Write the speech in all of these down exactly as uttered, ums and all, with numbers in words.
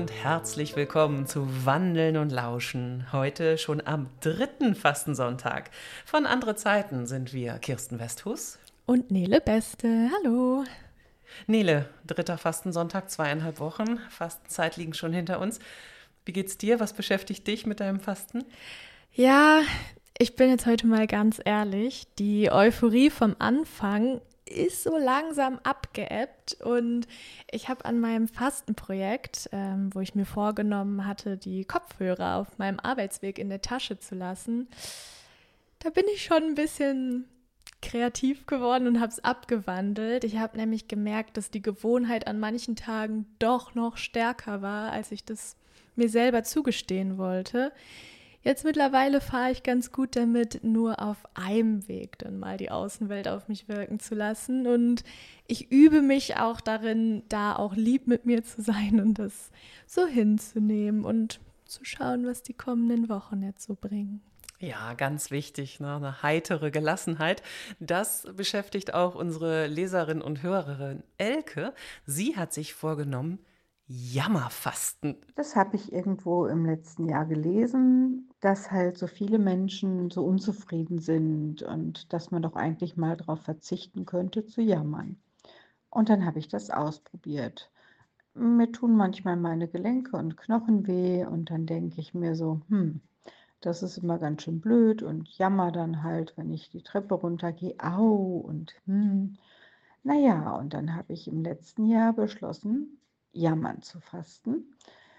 und herzlich willkommen zu Wandeln und Lauschen. Heute schon am dritten Fastensonntag. Von Andere Zeiten sind wir Kirsten Westhus und Nele Beste. Hallo. Nele, dritter Fastensonntag, zweieinhalb Wochen. Fastenzeit liegen schon hinter uns. Wie geht's dir? Was beschäftigt dich mit deinem Fasten? Ja, ich bin jetzt heute mal ganz ehrlich. Die Euphorie vom Anfang ist so langsam abgeebbt und ich habe an meinem Fastenprojekt, ähm, wo ich mir vorgenommen hatte, die Kopfhörer auf meinem Arbeitsweg in der Tasche zu lassen, da bin ich schon ein bisschen kreativ geworden und habe es abgewandelt. Ich habe nämlich gemerkt, dass die Gewohnheit an manchen Tagen doch noch stärker war, als ich das mir selber zugestehen wollte. Jetzt mittlerweile fahre ich ganz gut damit, nur auf einem Weg dann mal die Außenwelt auf mich wirken zu lassen. Und ich übe mich auch darin, da auch lieb mit mir zu sein und das so hinzunehmen und zu schauen, was die kommenden Wochen jetzt so bringen. Ja, ganz wichtig, ne? Eine heitere Gelassenheit. Das beschäftigt auch unsere Leserin und Hörerin Elke. Sie hat sich vorgenommen, Jammerfasten. Das habe ich irgendwo im letzten Jahr gelesen, dass halt so viele Menschen so unzufrieden sind und dass man doch eigentlich mal darauf verzichten könnte, zu jammern. Und dann habe ich das ausprobiert. Mir tun manchmal meine Gelenke und Knochen weh und dann denke ich mir so, hm, das ist immer ganz schön blöd und jammer dann halt, wenn ich die Treppe runtergehe, au und hm. Naja, und dann habe ich im letzten Jahr beschlossen, jammern zu fasten.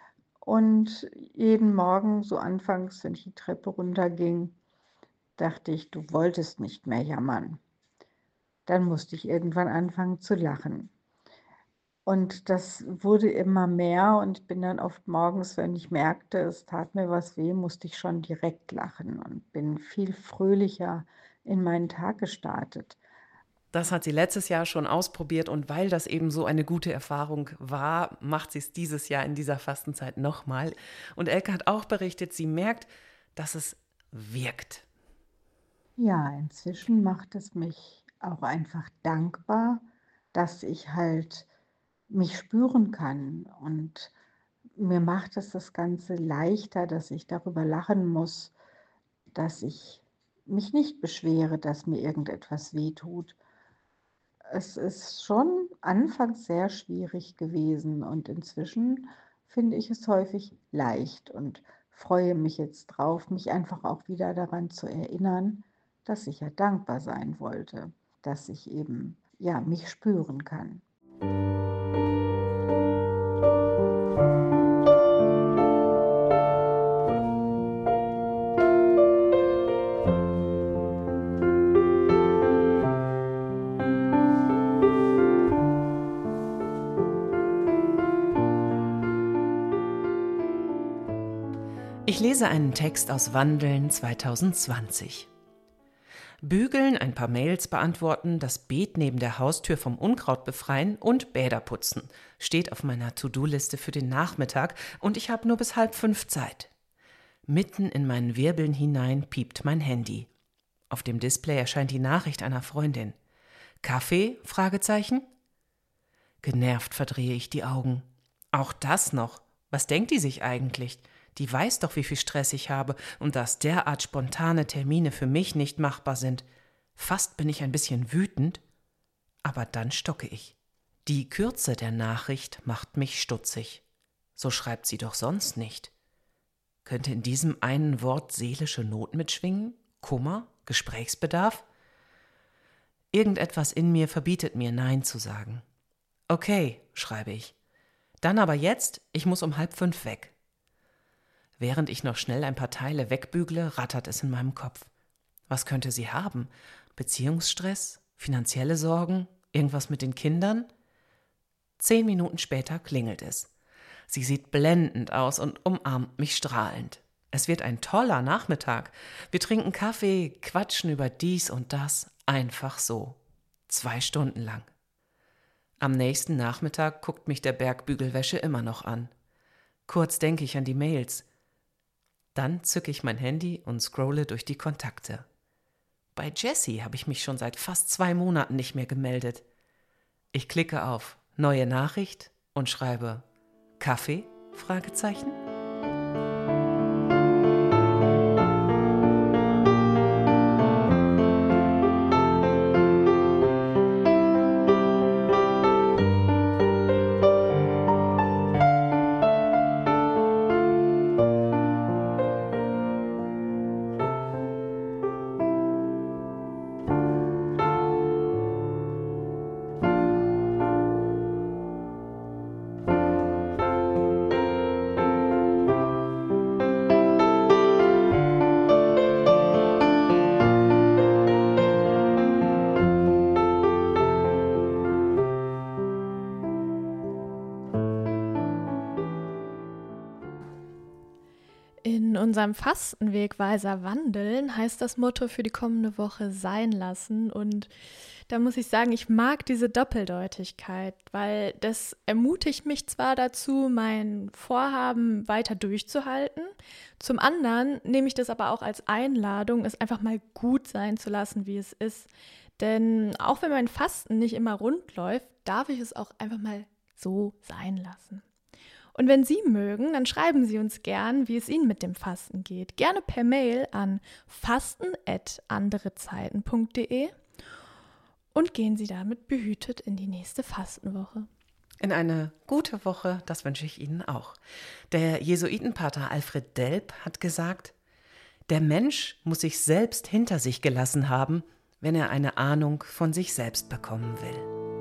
Und jeden Morgen, so anfangs, wenn ich die Treppe runterging, dachte ich, du wolltest nicht mehr jammern. Dann musste ich irgendwann anfangen zu lachen. Und das wurde immer mehr und bin dann oft morgens, wenn ich merkte, es tat mir was weh, musste ich schon direkt lachen und bin viel fröhlicher in meinen Tag gestartet. Das hat sie letztes Jahr schon ausprobiert und weil das eben so eine gute Erfahrung war, macht sie es dieses Jahr in dieser Fastenzeit nochmal. Und Elke hat auch berichtet, sie merkt, dass es wirkt. Ja, inzwischen macht es mich auch einfach dankbar, dass ich halt mich spüren kann und mir macht es das Ganze leichter, dass ich darüber lachen muss, dass ich mich nicht beschwere, dass mir irgendetwas wehtut. Es ist schon anfangs sehr schwierig gewesen und inzwischen finde ich es häufig leicht und freue mich jetzt drauf, mich einfach auch wieder daran zu erinnern, dass ich ja dankbar sein wollte, dass ich eben ja mich spüren kann. Ich lese einen Text aus Wandeln zwanzig zwanzig. Bügeln, ein paar Mails beantworten, das Beet neben der Haustür vom Unkraut befreien und Bäder putzen. Steht auf meiner To-Do-Liste für den Nachmittag und ich habe nur bis halb fünf Zeit. Mitten in meinen Wirbeln hinein piept mein Handy. Auf dem Display erscheint die Nachricht einer Freundin. Kaffee? Fragezeichen. Genervt verdrehe ich die Augen. Auch das noch. Was denkt die sich eigentlich? Die weiß doch, wie viel Stress ich habe und dass derart spontane Termine für mich nicht machbar sind. Fast bin ich ein bisschen wütend, aber dann stocke ich. Die Kürze der Nachricht macht mich stutzig. So schreibt sie doch sonst nicht. Könnte in diesem einen Wort seelische Not mitschwingen? Kummer? Gesprächsbedarf? Irgendetwas in mir verbietet mir, Nein zu sagen. Okay, schreibe ich. Dann aber jetzt, ich muss um halb fünf weg. Während ich noch schnell ein paar Teile wegbügle, rattert es in meinem Kopf. Was könnte sie haben? Beziehungsstress? Finanzielle Sorgen? Irgendwas mit den Kindern? Zehn Minuten später klingelt es. Sie sieht blendend aus und umarmt mich strahlend. Es wird ein toller Nachmittag. Wir trinken Kaffee, quatschen über dies und das, einfach so. Zwei Stunden lang. Am nächsten Nachmittag guckt mich der Berg Bügelwäsche immer noch an. Kurz denke ich an die Mails. Dann zücke ich mein Handy und scrolle durch die Kontakte. Bei Jessie habe ich mich schon seit fast zwei Monaten nicht mehr gemeldet. Ich klicke auf Neue Nachricht und schreibe Kaffee? Fragezeichen. In unserem Fastenwegweiser Wandeln heißt das Motto für die kommende Woche sein lassen. Und da muss ich sagen, ich mag diese Doppeldeutigkeit, weil das ermutigt mich zwar dazu, mein Vorhaben weiter durchzuhalten. Zum anderen nehme ich das aber auch als Einladung, es einfach mal gut sein zu lassen, wie es ist. Denn auch wenn mein Fasten nicht immer rund läuft, darf ich es auch einfach mal so sein lassen. Und wenn Sie mögen, dann schreiben Sie uns gern, wie es Ihnen mit dem Fasten geht. Gerne per Mail an fasten at anderezeiten punkt de und gehen Sie damit behütet in die nächste Fastenwoche. In eine gute Woche, das wünsche ich Ihnen auch. Der Jesuitenpater Alfred Delp hat gesagt, der Mensch muss sich selbst hinter sich gelassen haben, wenn er eine Ahnung von sich selbst bekommen will.